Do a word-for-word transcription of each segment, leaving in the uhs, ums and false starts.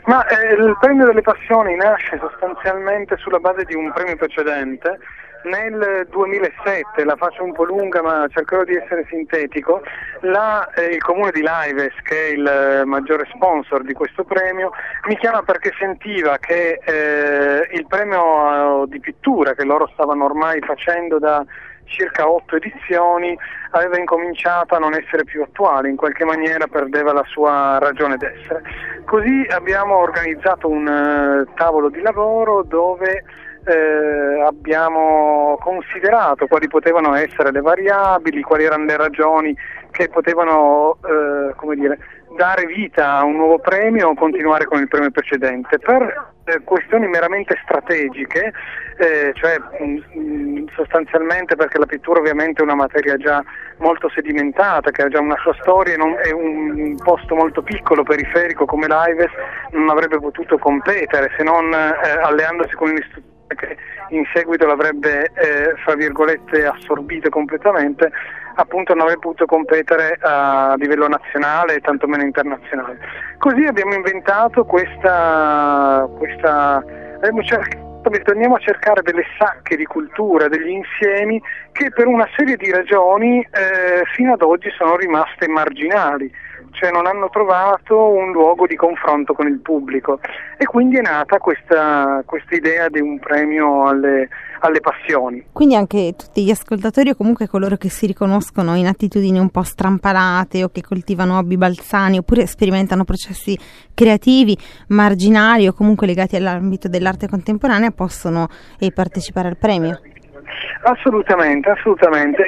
Ma eh, il Premio delle Passioni nasce sostanzialmente sulla base di un premio precedente. Nel duemilasette, la faccio un po' lunga ma cercherò di essere sintetico, la, eh, il comune di Laives, che è il eh, maggiore sponsor di questo premio, mi chiama perché sentiva che eh, il premio eh, di pittura che loro stavano ormai facendo da circa otto edizioni aveva incominciato a non essere più attuale, in qualche maniera perdeva la sua ragione d'essere. Così abbiamo organizzato un uh, tavolo di lavoro dove eh, abbiamo considerato quali potevano essere le variabili, quali erano le ragioni che potevano eh, come dire, dare vita a un nuovo premio o continuare con il premio precedente. Per eh, questioni meramente strategiche, eh, cioè mh, sostanzialmente perché la pittura ovviamente è una materia già molto sedimentata, che ha già una sua storia, e non, è un posto molto piccolo, periferico come Laives, non avrebbe potuto competere se non eh, alleandosi con un'istituzione che in seguito l'avrebbe eh, fra virgolette assorbito completamente, appunto non avrebbe potuto competere a livello nazionale e tantomeno internazionale. Così abbiamo inventato questa, questa abbiamo cercato, torniamo a cercare delle sacche di cultura, degli insiemi che per una serie di ragioni eh, fino ad oggi sono rimaste marginali, cioè non hanno trovato un luogo di confronto con il pubblico, e quindi è nata questa, questa idea di un premio alle, alle passioni. Quindi anche tutti gli ascoltatori o comunque coloro che si riconoscono in attitudini un po' strampalate o che coltivano hobby balzani oppure sperimentano processi creativi marginali o comunque legati all'ambito dell'arte contemporanea possono eh, partecipare al premio. Assolutamente, assolutamente.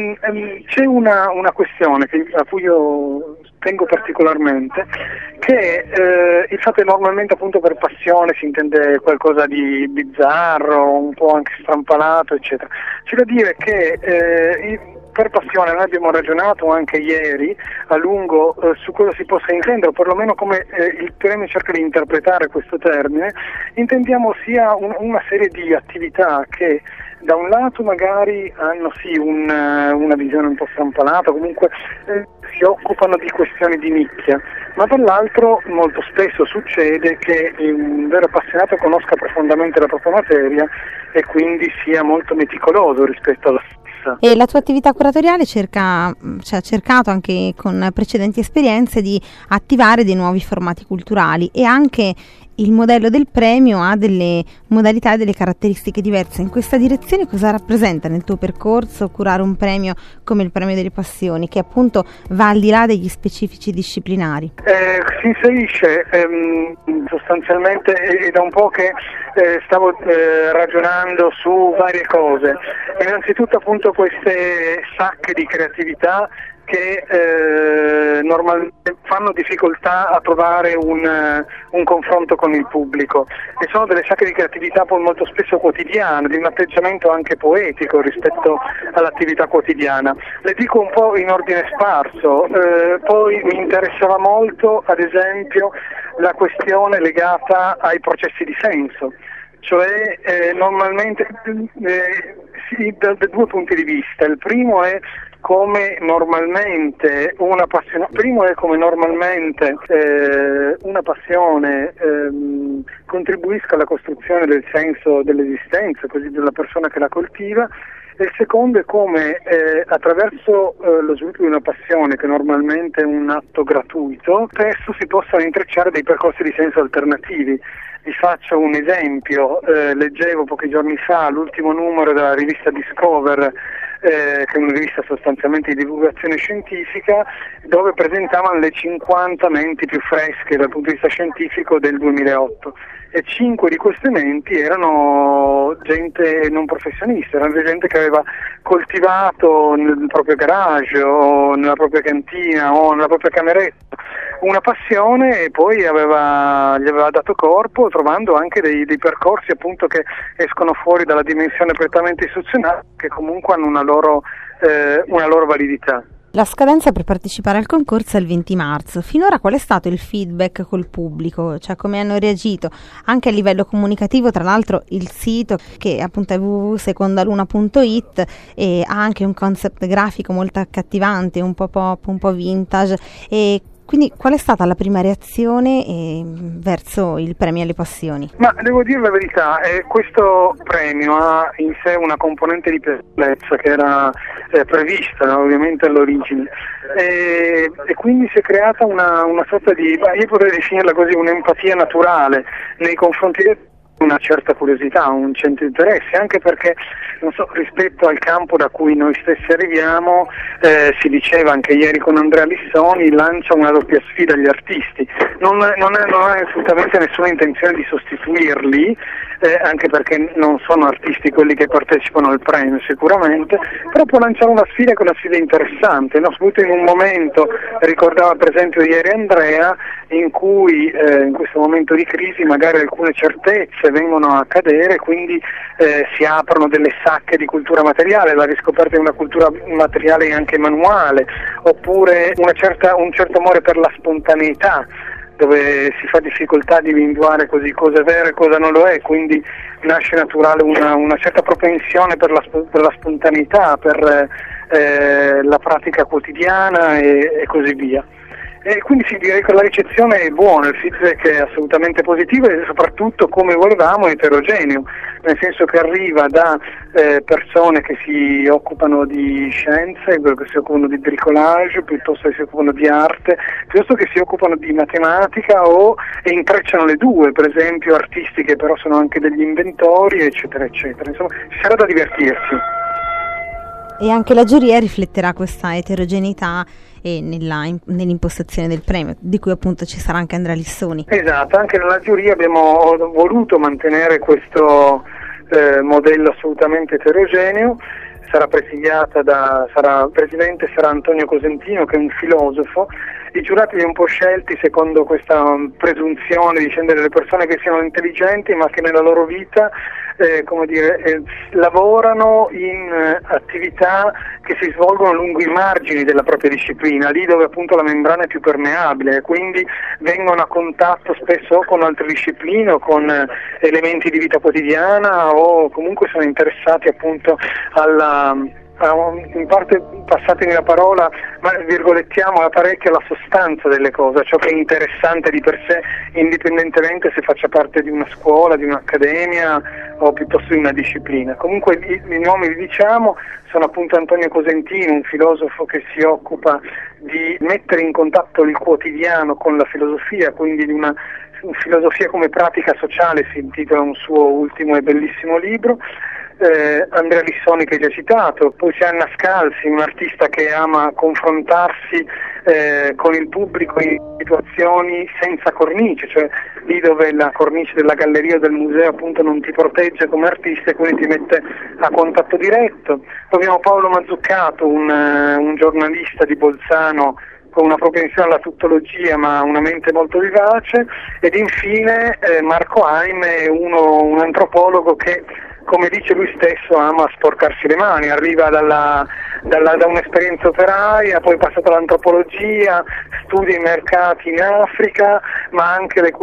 C'è una, una questione che, a cui io tengo particolarmente, che eh, il fatto che normalmente appunto per passione si intende qualcosa di bizzarro, un po' anche strampalato, eccetera. C'è da dire che eh, per passione noi abbiamo ragionato anche ieri a lungo eh, su cosa si possa intendere, o perlomeno come eh, il premio cerca di interpretare questo termine. Intendiamo sia un, una serie di attività che da un lato magari hanno sì un, una visione un po' strampalata, comunque eh, si occupano di questioni di nicchia, ma dall'altro molto spesso succede che un vero appassionato conosca profondamente la propria materia e quindi sia molto meticoloso rispetto alla stessa. E la tua attività curatoriale cerca, cioè, ha cercato anche con precedenti esperienze di attivare dei nuovi formati culturali, e anche il modello del premio ha delle modalità e delle caratteristiche diverse. In questa direzione cosa rappresenta nel tuo percorso curare un premio come il Premio delle Passioni, che appunto va al di là degli specifici disciplinari? Eh, si inserisce ehm, sostanzialmente, è da un po' che eh, stavo eh, ragionando su varie cose. Innanzitutto appunto queste sacche di creatività che eh, normalmente fanno difficoltà a trovare un, uh, un confronto con il pubblico, e sono delle sacche di creatività poi molto spesso quotidiane, di un atteggiamento anche poetico rispetto all'attività quotidiana. Le dico un po' in ordine sparso, eh, poi mi interessava molto ad esempio la questione legata ai processi di senso, cioè eh, normalmente eh, sì, da, da due punti di vista. Il primo è come normalmente una passione, primo è come normalmente eh, una passione ehm, contribuisca alla costruzione del senso dell'esistenza, così della persona che la coltiva, e il secondo è come eh, attraverso eh, lo sviluppo di una passione, che normalmente è un atto gratuito, spesso si possano intrecciare dei percorsi di senso alternativi. Vi faccio un esempio, eh, leggevo pochi giorni fa l'ultimo numero della rivista Discover, Eh, che è una rivista sostanzialmente di divulgazione scientifica, dove presentavano le cinquanta menti più fresche dal punto di vista scientifico del duemilaotto, e cinque di queste menti erano gente non professionista, erano gente che aveva coltivato nel proprio garage o nella propria cantina o nella propria cameretta una passione, e poi aveva, gli aveva dato corpo, trovando anche dei, dei percorsi appunto che escono fuori dalla dimensione prettamente istituzionale, che comunque hanno una loro, eh, una loro validità. La scadenza per partecipare al concorso è il venti marzo. Finora qual è stato il feedback col pubblico? Cioè come hanno reagito? Anche a livello comunicativo, tra l'altro il sito, che appunto è w w w punto secondaluna punto i t, e ha anche un concept grafico molto accattivante, un po' pop, un po' vintage, e Quindi qual è stata la prima reazione eh, verso il premio alle passioni? Ma devo dire la verità, eh, questo premio ha in sé una componente di piacevolezza che era eh, prevista, no, ovviamente all'origine, e, e quindi si è creata una, una sorta di, io potrei definirla così, un'empatia naturale nei confronti del, una certa curiosità, un certo interesse, anche perché non so, rispetto al campo da cui noi stessi arriviamo, eh, si diceva anche ieri con Andrea Lissoni, lancia una doppia sfida agli artisti, non, non, è, non ha assolutamente nessuna intenzione di sostituirli, eh, anche perché non sono artisti quelli che partecipano al premio sicuramente, però può lanciare una sfida che è una sfida interessante, no? Soprattutto in un momento, ricordava per esempio ieri Andrea, in cui eh, in questo momento di crisi magari alcune certezze vengono a cadere, quindi eh, si aprono delle sacche di cultura materiale, la riscoperta di una cultura materiale anche manuale, oppure una certa, un certo amore per la spontaneità, dove si fa difficoltà di individuare così cosa è vero e cosa non lo è, quindi nasce naturale una, una certa propensione per la, per la spontaneità, per eh, la pratica quotidiana e, e così via. E quindi sì, direi che la ricezione è buona, il feedback è assolutamente positivo e soprattutto, come volevamo, eterogeneo, nel senso che arriva da eh, persone che si occupano di scienze, che si occupano di bricolage, piuttosto che si occupano di arte, piuttosto che si occupano di matematica o e intrecciano le due, per esempio artisti che però sono anche degli inventori, eccetera, eccetera. Insomma, ci sarà da divertirsi. E anche la giuria rifletterà questa eterogeneità e nella, in, nell'impostazione del premio, di cui appunto ci sarà anche Andrea Lissoni. Esatto, anche nella giuria abbiamo voluto mantenere questo eh, modello assolutamente eterogeneo. Sarà presidiata da, sarà presidente sarà Antonio Cosentino, che è un filosofo. I giurati li ho un po' scelti secondo questa presunzione di scendere le persone che siano intelligenti ma che nella loro vita eh, come dire, eh, lavorano in eh, attività che si svolgono lungo i margini della propria disciplina, lì dove appunto la membrana è più permeabile, quindi vengono a contatto spesso con altre discipline o con eh, elementi di vita quotidiana o comunque sono interessati appunto alla in parte, passatemi la parola, ma virgolettiamola parecchio, la sostanza delle cose, ciò che è interessante di per sé, indipendentemente se faccia parte di una scuola, di un'accademia o piuttosto di una disciplina. Comunque i, i nomi li diciamo, sono appunto Antonio Cosentino, un filosofo che si occupa di mettere in contatto il quotidiano con la filosofia, quindi di una filosofia come pratica sociale, si intitola un suo ultimo e bellissimo libro. Eh, Andrea Lissoni, che hai già citato, poi c'è Anna Scalzi, un artista che ama confrontarsi eh, con il pubblico in situazioni senza cornice, cioè lì dove la cornice della galleria o del museo appunto non ti protegge come artista e quindi ti mette a contatto diretto. Poi abbiamo Paolo Mazzuccato, un, uh, un giornalista di Bolzano con una propensione alla tuttologia ma una mente molto vivace, ed infine eh, Marco Haim, uno, un antropologo che, come dice lui stesso, ama sporcarsi le mani, arriva dalla, dalla, da un'esperienza operaia, poi è passato all'antropologia, studia i mercati in Africa, ma anche le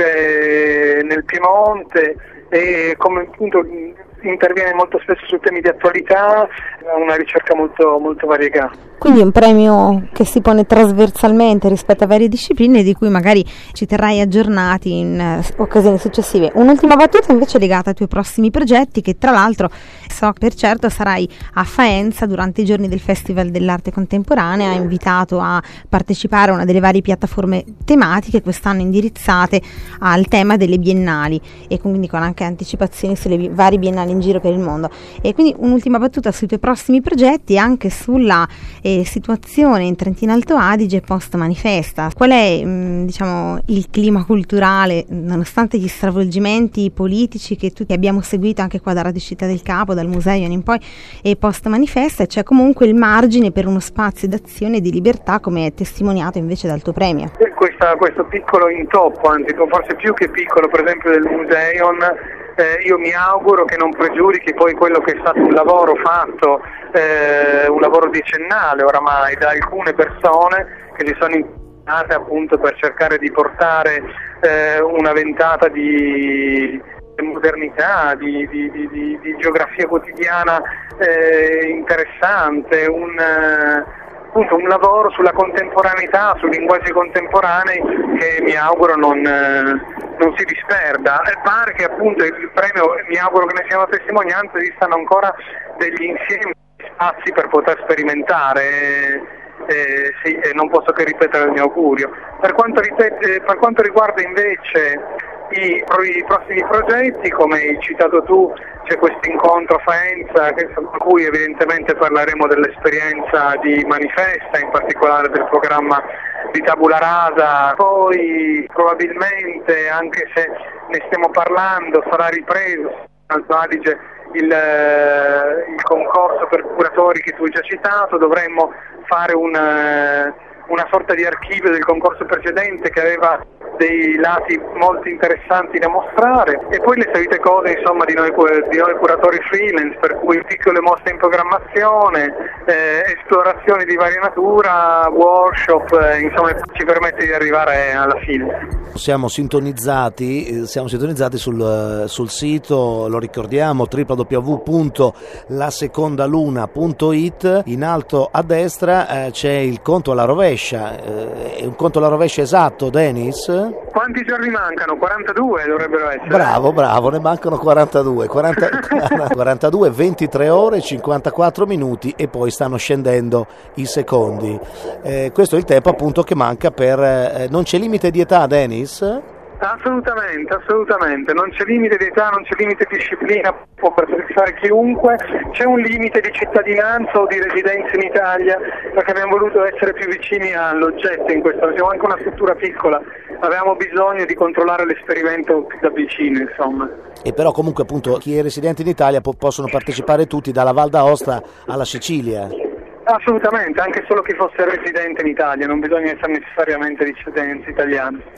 culture nel Piemonte e come appunto interviene molto spesso su temi di attualità, ha una ricerca molto, molto variegata. Quindi è un premio che si pone trasversalmente rispetto a varie discipline, di cui magari ci terrai aggiornati in uh, occasioni successive. Un'ultima battuta invece legata ai tuoi prossimi progetti, che tra l'altro so per certo sarai a Faenza durante i giorni del Festival dell'Arte Contemporanea, invitato a partecipare a una delle varie piattaforme tematiche quest'anno indirizzate al tema delle biennali e quindi con anche anticipazioni sulle varie biennali in giro per il mondo. E quindi un'ultima battuta sui tuoi prossimi progetti e anche sulla eh, situazione in Trentino Alto Adige post manifesta. Qual è mh, diciamo il clima culturale, nonostante gli stravolgimenti politici che tutti abbiamo seguito anche qua da Radio Città del Capo, dal Museo in poi e post manifesta, c'è comunque il margine per uno spazio d'azione e di libertà, come è testimoniato invece dal tuo premio? Questa, questo piccolo intoppo, anzi forse più che piccolo, per esempio del Museo, Eh, io mi auguro che non pregiudichi poi quello che è stato un lavoro fatto, eh, un lavoro decennale oramai da alcune persone che si sono impegnate appunto per cercare di portare eh, una ventata di modernità, di, di, di, di, di geografia quotidiana eh, interessante, un, appunto un lavoro sulla contemporaneità, su linguaggi contemporanei che mi auguro non, non si disperda. E pare che appunto il premio, mi auguro che ne sia una testimonianza, esistano ancora degli insiemi di spazi per poter sperimentare. Eh, sì, eh, non posso che ripetere il mio augurio. Per quanto, ripete, per quanto riguarda invece i, i prossimi progetti, come hai citato tu, c'è questo incontro a Faenza, a cui evidentemente parleremo dell'esperienza di Manifesta, in particolare del programma di Tabula Rasa. Poi probabilmente, anche se ne stiamo parlando, sarà ripreso Alto Adige il, il concorso per curatori che tu hai già citato. Dovremmo fare una, una sorta di archivio del concorso precedente che aveva dei lati molto interessanti da mostrare, e poi le solite cose insomma di noi, di noi curatori freelance, per cui piccole mostre in programmazione, eh, esplorazioni di varia natura, workshop, eh, insomma ci permette di arrivare alla fine. Siamo sintonizzati, siamo sintonizzati sul, sul sito, lo ricordiamo, w w w punto la seconda luna punto i t. In alto a destra eh, c'è il conto alla rovescia, eh, è un conto alla rovescia esatto, Denis? Quanti giorni mancano? quarantadue dovrebbero essere. Bravo, bravo, ne mancano quarantadue, quaranta, quarantadue, ventitré ore, cinquantaquattro minuti e poi stanno scendendo i secondi. Eh, questo è il tempo appunto che manca per... Eh, non c'è limite di età, Denis? Assolutamente, assolutamente, non c'è limite di età, non c'è limite di disciplina, può partecipare chiunque, c'è un limite di cittadinanza o di residenza in Italia, perché abbiamo voluto essere più vicini all'oggetto in questo, siamo anche una struttura piccola, avevamo bisogno di controllare l'esperimento più da vicino, insomma. E però comunque appunto chi è residente in Italia po- possono partecipare tutti, dalla Val d'Aosta alla Sicilia. Assolutamente, anche solo chi fosse residente in Italia, non bisogna essere necessariamente di cittadinanza italiana.